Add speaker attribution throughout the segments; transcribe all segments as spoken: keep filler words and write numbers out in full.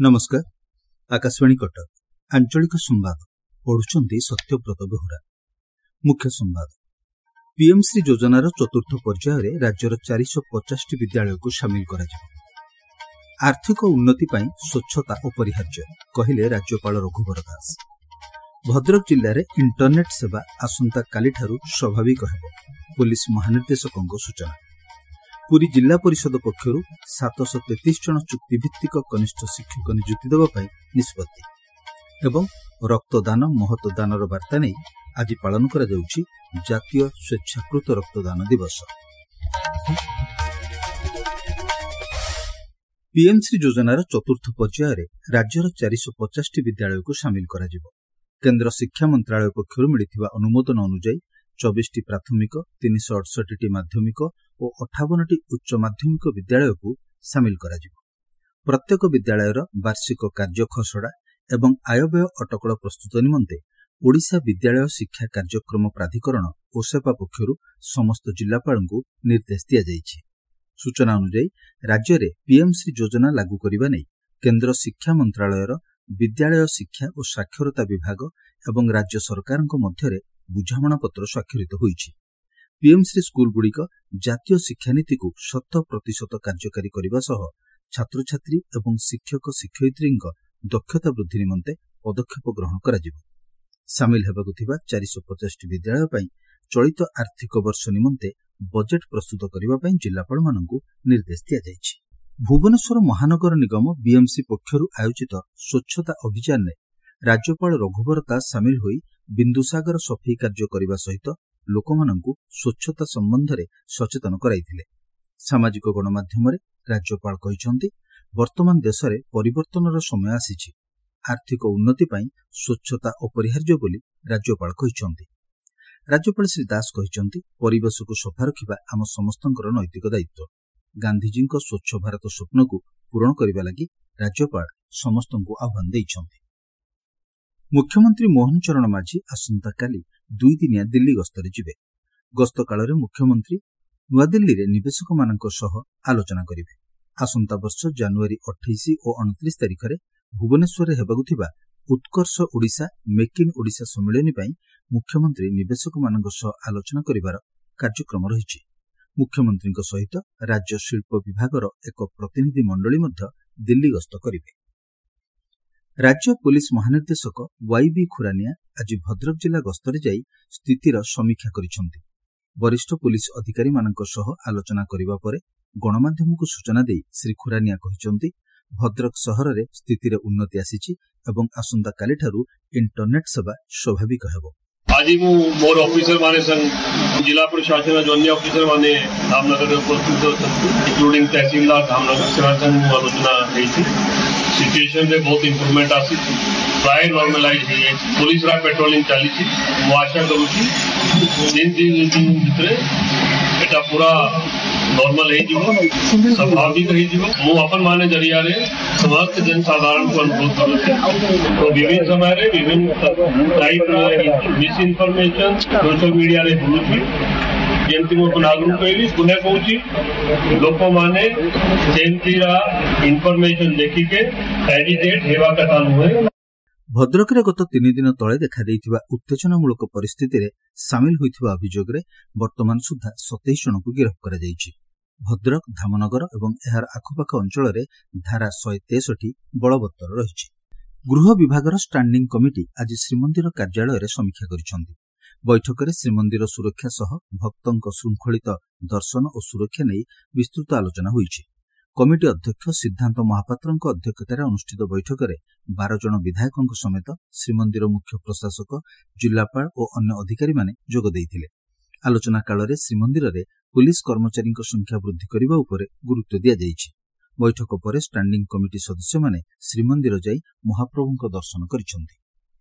Speaker 1: नमस्कार। आकाशवाणी कटक आंचलिक संवाद पढ़ुचंदी सत्यव्रत बेहुरा। मुख्य संवाद। पीएमश्री योजनार चतुर्थ पर्यायर राज्यर चार सौ पचास विद्यालय को सामिल करा जिवो। आर्थिक उन्नति पाई स्वच्छता अपरिहार्य कहिले राज्यपाल रघुवर दास। भद्रक जिले में इंटरनेट सेवा आसंता कालिठारु स्वाभाविक हेबो पुलिस महानिर्देशकों सूचना। पुरी जिला परिषद पक्षर सात सौ तैंतीस जन चुक्तिभित्तिक कनिष्ठ शिक्षक नियुक्ति देवाई निष्पत्ति एवं रक्तदान महत्वदानर वार्ता नहीं आज पालन करा जाउछि जातीय स्वेच्छाकृत रक्तदान दिवस। पीएमश्री योजनार चतुर्थ पर्यायर राज्यर चार सौ पचास विद्यालय को सामिल करा जिवो। केन्द्र शिक्षा मंत्रालय पक्षर मिलिथिबा अनुमोदन अनुसार चौबीस प्राथमिक तीन सौ अड़सठ माध्यमिक और अठावन उच्च माध्यमिक विद्यालय को सामिल करा जिवो। प्रत्येक विद्यालयर वार्षिक कार्य खसड़ा एवं आयव्यय अटकल प्रस्तुत निमंते ओडिशा विद्यालय शिक्षा कार्यक्रम प्राधिकरण ओसेपा पक्षर समस्त जिलापाल को निर्देश दिया जाइछि। सूचना अनुसार राज्य में पीएमश्री योजना लागू करने नहीं केन्द्र शिक्षा मंत्रालयर विद्यालय शिक्षा और साक्षरता विभाग एवं राज्य सरकार मध्य बुझामणा पत्र स्वाक्षरित होइछि। पीएमश्री स्कूलगुड़िक जातीय शिक्षानीति को शत प्रतिशत कार्यकारी करने सह छात्र छात्री एवं शिक्षक शिक्षयित्री दक्षता वृद्धि निमंते पदक्षेप ग्रहण करा जिवो। सामिल हेबाकु थिबा चार सौ पचास विद्यालय पई चलित आर्थिक वर्ष निमंते बजेट प्रस्तुत करबा पई जिलापाल मानकु निर्देश दिया जाइछि। भुवनेश्वर महानगर निगम बीएमसी पक्षरु आयोजित स्वच्छता अभियान में राज्यपाल रघुवर दास सामिल होई बिंदुसागर सफाई कार्य करने सहित लोकमानंकु स्वच्छता संबंध में सचेतन कराइथिले। सामाजिक गणमाध्यम राज्यपाल कहिसंती वर्तमान देश में परिवर्तनर समय आसीछि। आर्थिक उन्नति पाई स्वच्छता अपरिहार्य बोली राज्यपाल कहिसंती। राज्यपाल श्री दास कहिसंती परिवेश को सफा रखिबा आम समस्तंकर नैतिक दायित्व। गांधीजी स्वच्छ भारत स्वप्न को पूरण करने लगी राज्यपाल समस्तंकु आह्वान दैछंती। मुख्यमंत्री मोहन चरण माझी आसंता काली दुई दिनिया दिल्ली गस्तरे जिबे। गस्त काल में मुख्यमंत्री नुआदिल्ली रे निवेशक मानक सह आलोचना करिवे। आसंता वर्ष जनवरी अट्ठाईस और उनतीस तारिख में भुवनेश्वर हेबाकु थिबा उत्कर्ष ओडिशा मेक इन ओडिशा सम्मेलन पई मुख्यमंत्री निवेशक मानक सह आलोचना करिवार कार्यक्रम रहिछि। मुख्यमंत्री सहित राज्य शिल्प विभागर एक प्रतिनिधि मंडली मध्य दिल्ली गस्त करिवे। राज्य पुलिस महानिर्देशक वाईबी खुरानिया आज भद्रक जिला गस्तरे जाई स्थितिर समीक्षा करिसंती। वरिष्ठ पुलिस अधिकारी मानक सह आलोचना करिबा परे गणमाध्यम को सूचना दे श्री खुरानिया कहिसंती भद्रक सहर रे स्थितिर उन्नति आसीछि एवं आसंता काली ठारू इंटरनेट सेवा स्वाभाविक हेबो।
Speaker 2: आज मु मोर ऑफिसर माने संग जिला प्रशासन अन्य ऑफिसर माने धामनगर उपस्थित इंक्लूडिंग तहसीलदार धामनगर सेवा संग आलोचना होती। सिचुएशन में बहुत इम्प्रूवमेंट आसी प्राय नॉर्मलाइज है। पुलिस रा पेट्रोलिंग चली मु आशा करूँ दिन दिन दिन भितर एटा पूरा नॉर्मल है स्वाभाविक मु अपन माने जरिया रे समस्त जनसाधारण को अनुरोध करूँ। तो विभिन्न समय रे विभिन्न type misinformation social media रे बुलुछि जेमती मु नागरिक कहली पुणे कहूँ लोक माने सेमतीरा इनफॉरमेशन देखी के कैंडिडेट हेवा कथा नुहे।
Speaker 1: भद्रक रे गत तीन दिन तले देखा देइथिबा उत्तेजनामूलक परिस्थिति रे सामिल होइथिबा अभियोग रे वर्तमान सुधा सतैश जन को गिरफ्त करा जाइछि। भद्रक धामनगर एवं एहार आखपाख अंचल रे धारा शहे तेसठी बलवत्तर रहिछि। गृह विभागर स्टांडिंग कमिटी आज श्रीमंदिर कार्यालय रे समीक्षा करिसंती। बैठक में श्रीमंदिर सुरक्षा सह भक्तों श्रृंखलित दर्शन और सुरक्षा नहीं विस्तृत आलोचना होइछि। कमिटी अध्यक्ष सिद्धांत महापात्र अध्यक्षतार अनुष्ठित बैठक में बारह जन विधायकों समेत श्रीमंदिर मुख्य प्रशासक जिलापाल और अन्य अधिकारी माने जोग देइथिले। आलोचना काल में श्रीमंदिर में पुलिस कर्मचारी संख्या वृद्धि करने उपर गुरुत्व दिया जाइछि। बैठक पर स्टांडिंग कमिटी सदस्य माने श्रीमंदिर जाई महाप्रभुଙ୍କ दर्शन करिसंती।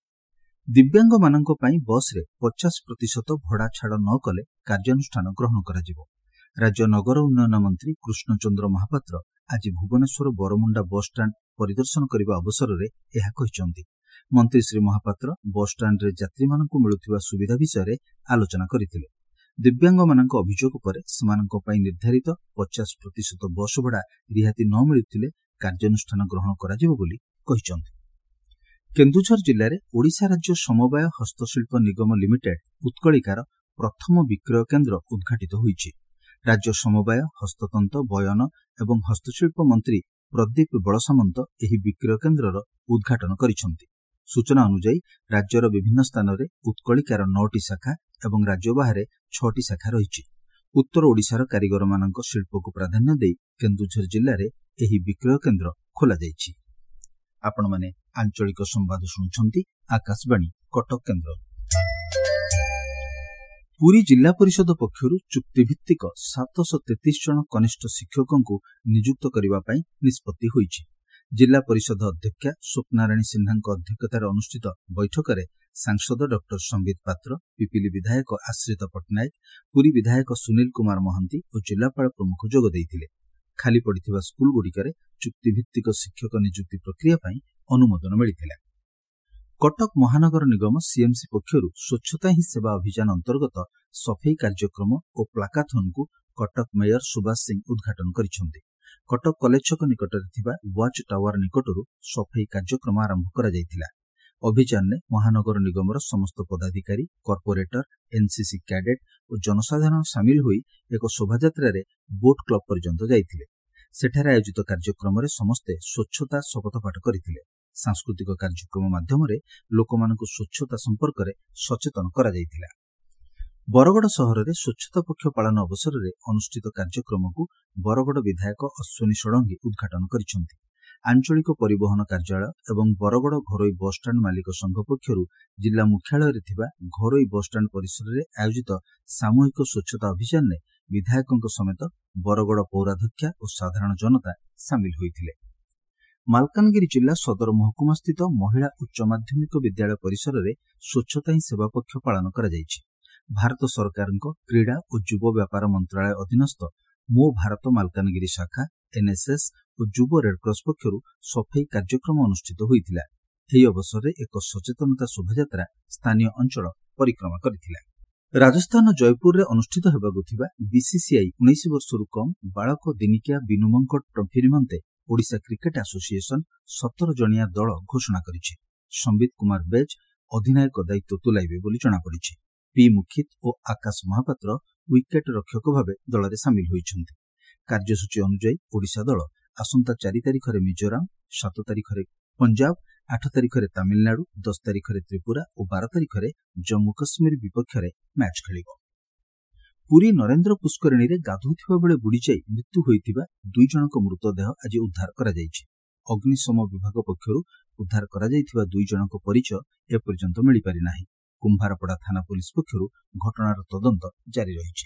Speaker 1: दिव्यांग मानक पई बस रे पचास प्रतिशत भड़ा छाड़ न कले कार्यानुष्ठान ग्रहण करा जिवो। राज्य नगर उन्नयन मंत्री कृष्णचंद्र महापात्र आज भुवनेश्वर बरमुंडा बस स्टाण्ड परिदर्शन करने अवसर में यह कहिसंती। मंत्री श्री महापात्र बस स्टाण्ड रे यात्री मानकु मिलुथिबा सुविधा विषय आलोचना करथिले। दिव्यांग मानक अभियोग पर सेमानक पई निर्धारित पचास प्रतिशत बस भड़ा रिहाती न मिलुथिले कार्यानुष्ठान ग्रहण कराजिबो बोली କହିଛନ୍ତି। କେନ୍ଦୁଝର ଜିଲ୍ଲାରେ ଓଡ଼ିଶା ରାଜ୍ୟ ସମବାୟ ହସ୍ତଶିଳ୍ପ ନିଗମ ଲିମିଟେଡ୍ ଉତ୍କଳିକାର ପ୍ରଥମ ବିକ୍ରୟ କେନ୍ଦ୍ର ଉଦ୍ଘାଟିତ ହୋଇଛି। ରାଜ୍ୟ ସମବାୟ ହସ୍ତତନ୍ତ ବୟନ ଏବଂ ହସ୍ତଶିଳ୍ପ ମନ୍ତ୍ରୀ ପ୍ରଦୀପ ବଳସାମନ୍ତ ଏହି ବିକ୍ରୟ କେନ୍ଦ୍ରର ଉଦ୍ଘାଟନ କରିଛନ୍ତି। ସୂଚନା ଅନୁଯାୟୀ ରାଜ୍ୟର ବିଭିନ୍ନ ସ୍ଥାନରେ ଉତ୍କଳିକାର ନଅଟି ଶାଖା ଏବଂ ରାଜ୍ୟ ବାହାରେ ଛଅଟି ଶାଖା ରହିଛି। ଉତ୍ତର ଓଡ଼ିଶାର କାରିଗରମାନଙ୍କ ଶିଳ୍ପକୁ ପ୍ରାଧାନ୍ୟ ଦେଇ କେନ୍ଦୁଝର ଜିଲ୍ଲାରେ ଏହି ବିକ୍ରୟ କେନ୍ଦ୍ର ଖୋଲାଯାଇଛି। ଆପଣମାନେ ଆଞ୍ଚଳିକ ସମ୍ବାଦ ଶୁଣୁଛନ୍ତି ଆକାଶବାଣୀ କଟକ କେନ୍ଦ୍ର। ପୁରୀ ଜିଲ୍ଲା ପରିଷଦ ପକ୍ଷରୁ ଚୁକ୍ତିଭିତ୍ତିକ ସାତଶହ ତେତିଶ ଜଣ କନିଷ୍ଠ ଶିକ୍ଷକଙ୍କୁ ନିଯୁକ୍ତ କରିବା ପାଇଁ ନିଷ୍ପତ୍ତି ହୋଇଛି। ଜିଲ୍ଲା ପରିଷଦ ଅଧ୍ୟକ୍ଷା ସ୍ୱପ୍ନାରାଣୀ ସିହ୍ନାଙ୍କ ଅଧ୍ୟକ୍ଷତାରେ ଅନୁଷ୍ଠିତ ବୈଠକରେ ସାଂସଦ ଡକ୍ଟର ସମ୍ବିତ ପାତ୍ର, ପିପିଲି ବିଧାୟକ ଆଶ୍ରିତ ପଟ୍ଟନାୟକ, ପୁରୀ ବିଧାୟକ ସୁନୀଲ କୁମାର ମହାନ୍ତି ଓ ଜିଲ୍ଲାପାଳ ପ୍ରମୁଖ ଯୋଗ ଦେଇଥିଲେ। ଖାଲି ପଡ଼ିଥିବା ସ୍କୁଲଗୁଡ଼ିକରେ ଚୁକ୍ତିଭିତ୍ତିକ ଶିକ୍ଷକ ନିଯୁକ୍ତି ପ୍ରକ୍ରିୟା ପାଇଁ ଅନୁମୋଦନ ମିଳିଥିଲା। କଟକ ମହାନଗର ନିଗମ ସିଏମ୍ସି ପକ୍ଷରୁ ସ୍ୱଚ୍ଛତା ହିଁ ସେବା ଅଭିଯାନ ଅନ୍ତର୍ଗତ ସଫେଇ କାର୍ଯ୍ୟକ୍ରମ ଓ ପ୍ଲାକାଥନ୍କୁ କଟକ ମେୟର ସୁବାସ ସିଂ ଉଦ୍ଘାଟନ କରିଛନ୍ତି। କଟକ କଲେଜ ଛକ ନିକଟରେ ଥିବା ୱାଚ୍ ଟାୱାର ନିକଟରୁ ସଫେଇ କାର୍ଯ୍ୟକ୍ରମ ଆରମ୍ଭ କରାଯାଇଥିଲା। ଅଭିଯାନରେ ମହାନଗର ନିଗମର ସମସ୍ତ ପଦାଧିକାରୀ, କର୍ପୋରେଟର, ଏନ୍ସିସି କ୍ୟାଡେଟ୍ ଓ ଜନସାଧାରଣ ସାମିଲ ହୋଇ ଏକ ଶୋଭାଯାତ୍ରାରେ ବୋଟ୍ କ୍ଲବ ପର୍ଯ୍ୟନ୍ତ ଯାଇଥିଲେ। ସେଠାରେ ଆୟୋଜିତ କାର୍ଯ୍ୟକ୍ରମରେ ସମସ୍ତେ ସ୍ୱଚ୍ଛତା ଶପଥପାଠ କରିଥିଲେ। ସାଂସ୍କୃତିକ କାର୍ଯ୍ୟକ୍ରମ ମାଧ୍ୟମରେ ଲୋକମାନଙ୍କୁ ସ୍ୱଚ୍ଛତା ସମ୍ପର୍କରେ ସଚେତନ କରାଯାଇଥିଲା। ବରଗଡ଼ ସହରରେ ସ୍ୱଚ୍ଛତା ପକ୍ଷ ପାଳନ ଅବସରରେ ଅନୁଷ୍ଠିତ କାର୍ଯ୍ୟକ୍ରମକୁ ବରଗଡ଼ ବିଧାୟକ ଅଶ୍ୱିନୀ ଷଡ଼ଙ୍ଗୀ ଉଦ୍ଘାଟନ କରିଛନ୍ତି। ଆଞ୍ଚଳିକ ପରିବହନ କାର୍ଯ୍ୟାଳୟ ଏବଂ ବରଗଡ଼ ଘରୋଇ ବସ୍ଷ୍ଟାଣ୍ଡ ମାଲିକ ସଂଘ ପକ୍ଷରୁ ଜିଲ୍ଲା ମୁଖ୍ୟାଳୟରେ ଥିବା ଘରୋଇ ବସ୍ଷ୍ଟାଣ୍ଡ ପରିସରରେ ଆୟୋଜିତ ସାମୂହିକ ସ୍ୱଚ୍ଛତା ଅଭିଯାନରେ ବିଧାୟକଙ୍କ ସମେତ ବରଗଡ଼ ପୌରାଧ୍ୟକ୍ଷା ଓ ସାଧାରଣ ଜନତା ସାମିଲ ହୋଇଥିଲେ। ମାଲକାନଗିରି ଜିଲ୍ଲା ସଦର ମହକୁମାସ୍ଥିତ ମହିଳା ଉଚ୍ଚ ମାଧ୍ୟମିକ ବିଦ୍ୟାଳୟ ପରିସରରେ ସ୍ୱଚ୍ଛତା ହିଁ ସେବା ପକ୍ଷ ପାଳନ କରାଯାଇଛି। ଭାରତ ସରକାରଙ୍କ କ୍ରୀଡ଼ା ଓ ଯୁବ ବ୍ୟାପାର ମନ୍ତ୍ରଣାଳୟ ଅଧୀନସ୍ଥ ମୋ ଭାରତ ମାଲକାନଗିରି ଶାଖା, ଏନ୍ଏସ୍ଏସ୍ ଓ ଯୁବ ରେଡ୍କ୍ରସ ପକ୍ଷରୁ ସଫେଇ କାର୍ଯ୍ୟକ୍ରମ ଅନୁଷ୍ଠିତ ହୋଇଥିଲା। ଏହି ଅବସରରେ ଏକ ସଚେତନତା ଶୋଭାଯାତ୍ରା ସ୍ଥାନୀୟ ଅଞ୍ଚଳ ପରିକ୍ରମା କରିଥିଲା। ରାଜସ୍ଥାନ ଜୟପୁରରେ ଅନୁଷ୍ଠିତ ହେବାକୁ ଥିବା ବିସିସିଆଇ ଉଣେଇଶ ବର୍ଷରୁ କମ୍ ବାଳକ ଦିନିକିଆ ବିନୁମଙ୍କଡ ଟ୍ରଫି ନିମନ୍ତେ ଓଡ଼ିଶା କ୍ରିକେଟ ଆସୋସିଏସନ ସତର ଜଣିଆ ଦଳ ଘୋଷଣା କରିଛି। ସମ୍ବିତ କୁମାର ବେଜ ଅଧିନାୟକ ଦାୟିତ୍ୱ ତୁଲାଇବେ ବୋଲି ଜଣାପଡ଼ିଛି। ପି ମୁଖିତ ଓ ଆକାଶ ମହାପାତ୍ର ୱିକେଟ ରକ୍ଷକ ଭାବେ ଦଳରେ ସାମିଲ ହୋଇଛନ୍ତି। କାର୍ଯ୍ୟସୂଚୀ ଅନୁଯାୟୀ ଓଡ଼ିଶା ଦଳ ଆସନ୍ତା ଚାରି ତାରିଖରେ ମିଜୋରାମ, ସାତ ତାରିଖରେ ପଞ୍ଜାବ, ଆଠ ତାରିଖରେ ତାମିଲନାଡୁ, ଦଶ ତାରିଖରେ ତ୍ରିପୁରା ଓ ବାର ତାରିଖରେ ଜମ୍ମୁ କଶ୍ମୀର ବିପକ୍ଷରେ ମ୍ୟାଚ୍ ଖେଳିବ। ପୁରୀ ନରେନ୍ଦ୍ର ପୁଷ୍କରିଣୀରେ ଗାଧୋଉଥିବା ବେଳେ ବୁଡ଼ିଯାଇ ମୃତ୍ୟୁ ହୋଇଥିବା ଦୁଇ ଜଣଙ୍କ ମୃତଦେହ ଆଜି ଉଦ୍ଧାର କରାଯାଇଛି। ଅଗ୍ନିଶମ ବିଭାଗ ପକ୍ଷରୁ ଉଦ୍ଧାର କରାଯାଇଥିବା ଦୁଇ ଜଣଙ୍କ ପରିଚୟ ଏପର୍ଯ୍ୟନ୍ତ ମିଳିପାରି ନାହିଁ। କୁମ୍ଭାରପଡ଼ା ଥାନା ପୁଲିସ ପକ୍ଷରୁ ଘଟଣାର ତଦନ୍ତ ଜାରି ରହିଛି।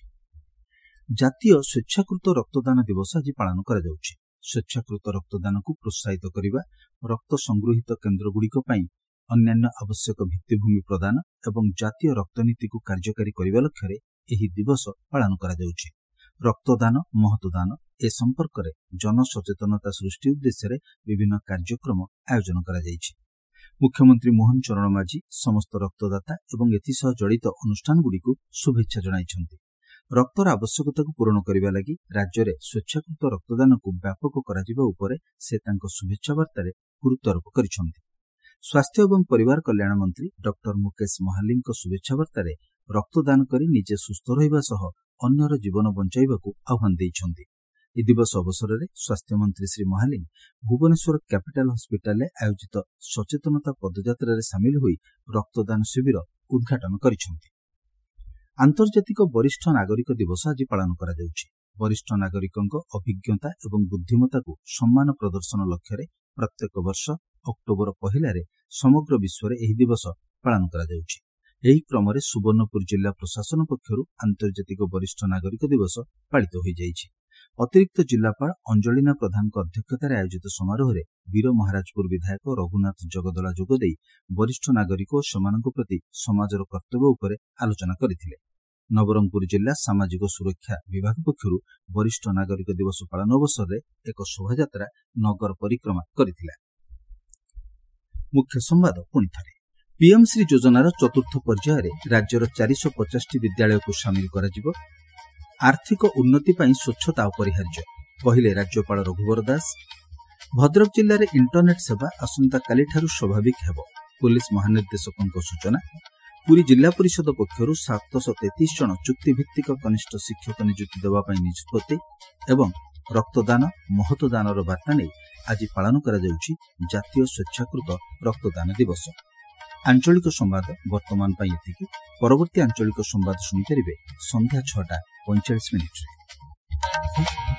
Speaker 1: ଜାତୀୟ ସ୍ୱେଚ୍ଛାକୃତ ରକ୍ତଦାନ ଦିବସ ଆଜି ପାଳନ କରାଯାଉଛି। ସ୍ୱେଚ୍ଛାକୃତ ରକ୍ତଦାନକୁ ପ୍ରୋତ୍ସାହିତ କରିବା, ରକ୍ତ ସଂଗୃହୀତ କେନ୍ଦ୍ରଗୁଡ଼ିକ ପାଇଁ ଅନ୍ୟାନ୍ୟ ଆବଶ୍ୟକ ଭିତ୍ତିଭୂମି ପ୍ରଦାନ ଏବଂ ଜାତୀୟ ରକ୍ତନୀତିକୁ କାର୍ଯ୍ୟକାରୀ କରିବା ଲକ୍ଷ୍ୟରେ ଏହି ଦିବସ ପାଳନ କରାଯାଉଛି। ରକ୍ତଦାନ ମହତଦାନ ଏ ସମ୍ପର୍କରେ ଜନସଚେତନତା ସୃଷ୍ଟି ଉଦ୍ଦେଶ୍ୟରେ ବିଭିନ୍ନ କାର୍ଯ୍ୟକ୍ରମ ଆୟୋଜନ କରାଯାଇଛି। ମୁଖ୍ୟମନ୍ତ୍ରୀ ମୋହନ ଚରଣ ମାଝୀ ସମସ୍ତ ରକ୍ତଦାତା ଏବଂ ଏଥିସହ ଜଡ଼ିତ ଅନୁଷ୍ଠାନଗୁଡ଼ିକୁ ଶୁଭେଚ୍ଛା ଜଣାଇଛନ୍ତି। ରକ୍ତର ଆବଶ୍ୟକତାକୁ ପୂରଣ କରିବା ଲାଗି ରାଜ୍ୟରେ ସ୍ୱେଚ୍ଛାକୃତ ରକ୍ତଦାନକୁ ବ୍ୟାପକ କରାଯିବା ଉପରେ ସେ ତାଙ୍କ ଶୁଭେଚ୍ଛା ବାର୍ତ୍ତାରେ ଗୁରୁତ୍ୱାରୋପ କରିଛନ୍ତି। ସ୍ୱାସ୍ଥ୍ୟ ଏବଂ ପରିବାର କଲ୍ୟାଣ ମନ୍ତ୍ରୀ ଡକ୍ଟର ମୁକେଶ ମହାଲିଙ୍କ ଶୁଭେଚ୍ଛା ବାର୍ତ୍ତାରେ ରକ୍ତଦାନ କରି ନିଜେ ସୁସ୍ଥ ରହିବା ସହ ଅନ୍ୟର ଜୀବନ ବଞ୍ଚାଇବାକୁ ଆହ୍ୱାନ ଦେଇଛନ୍ତି। ଏହି ଦିବସ ଅବସରରେ ସ୍ୱାସ୍ଥ୍ୟମନ୍ତ୍ରୀ ଶ୍ରୀ ମହାଲିଂ ଭୁବନେଶ୍ୱର କ୍ୟାପିଟାଲ ହସ୍ପିଟାଲରେ ଆୟୋଜିତ ସଚେତନତା ପଦଯାତ୍ରାରେ ସାମିଲ ହୋଇ ରକ୍ତଦାନ ଶିବିର ଉଦ୍ଘାଟନ କରିଛନ୍ତି। ଆନ୍ତର୍ଜାତିକ ବରିଷ୍ଠ ନାଗରିକ ଦିବସ ଆଜି ପାଳନ କରାଯାଉଛି। ବରିଷ୍ଠ ନାଗରିକଙ୍କ ଅଭିଜ୍ଞତା ଏବଂ ବୁଦ୍ଧିମତ୍ତାକୁ ସମ୍ମାନ ପ୍ରଦର୍ଶନ ଲକ୍ଷ୍ୟରେ ପ୍ରତ୍ୟେକ ବର୍ଷ ଅକ୍ଟୋବର ପହିଲାରେ ସମଗ୍ର ବିଶ୍ୱରେ ଏହି ଦିବସ ପାଳନ କରାଯାଉଛି। ଏହି କ୍ରମରେ ସୁବର୍ଣ୍ଣପୁର ଜିଲ୍ଲା ପ୍ରଶାସନ ପକ୍ଷରୁ ଆନ୍ତର୍ଜାତିକ ବରିଷ୍ଠ ନାଗରିକ ଦିବସ ପାଳିତ ହୋଇଯାଇଛି। ଅତିରିକ୍ତ ଜିଲ୍ଲାପାଳ ଅଞ୍ଜଳିନା ପ୍ରଧାନଙ୍କ ଅଧ୍ୟକ୍ଷତାରେ ଆୟୋଜିତ ସମାରୋହରେ ବୀର ମହାରାଜପୁର ବିଧାୟକ ରଘୁନାଥ ଜଗଦଳା ଯୋଗଦେଇ ବରିଷ୍ଠ ନାଗରିକ ଓ ସେମାନଙ୍କ ପ୍ରତି ସମାଜର କର୍ତ୍ତବ୍ୟ ଉପରେ ଆଲୋଚନା କରିଥିଲେ। ନବରଙ୍ଗପୁର ଜିଲ୍ଲା ସାମାଜିକ ସୁରକ୍ଷା ବିଭାଗ ପକ୍ଷରୁ ବରିଷ୍ଠ ନାଗରିକ ଦିବସ ପାଳନ ଅବସରରେ ଏକ ଶୋଭାଯାତ୍ରା ନଗର ପରିକ୍ରମା କରିଥିଲା। ମୁଖ୍ୟ ସମ୍ବାଦ ପୁଣିଥରେ। ପିଏମ୍ ଶ୍ରୀ ଯୋଜନାର ଚତୁର୍ଥ ପର୍ଯ୍ୟାୟରେ ରାଜ୍ୟର ଚାରିଶହ ପଚାଶଟି ବିଦ୍ୟାଳୟକୁ ସାମିଲ କରାଯିବ। ଆର୍ଥିକ ଉନ୍ନତି ପାଇଁ ସ୍ୱଚ୍ଛତା ଅପରିହାର୍ଯ୍ୟ, କହିଲେ ରାଜ୍ୟପାଳ ରଘୁବର ଦାସ। भद्रक जिले में इंटरनेट सेवा आसंताकालीठारु स्वाभाविक हेब पुलिस महानिर्देशकों सूचना। पुरी जिला परिषद पक्षरु सातश तेतीस जन चुक्तिभित्तिक कनिष्ठ शिक्षक नियुक्ति देवाई निष्पत्ति एवं रक्तदान महत्वदान बार्ता नहीं आज पालन करा जाउछि जातीय स्वेच्छाकृत रक्तदान दिवस। आंचलिक संवाद वर्तमान पाई एतिकी। परवर्ती आंचलिक संवाद शुणिपारे संध्या छटा पैंचाश मिनिट।